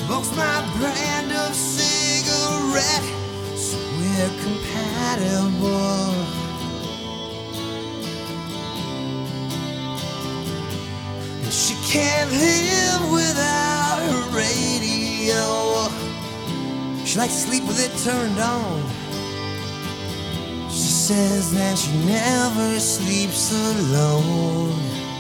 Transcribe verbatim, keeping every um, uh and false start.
smokes my brand of cigarette, so we're compatible. And she can't live without her radio. She likes to sleep with it turned on. She says that she never sleeps alone.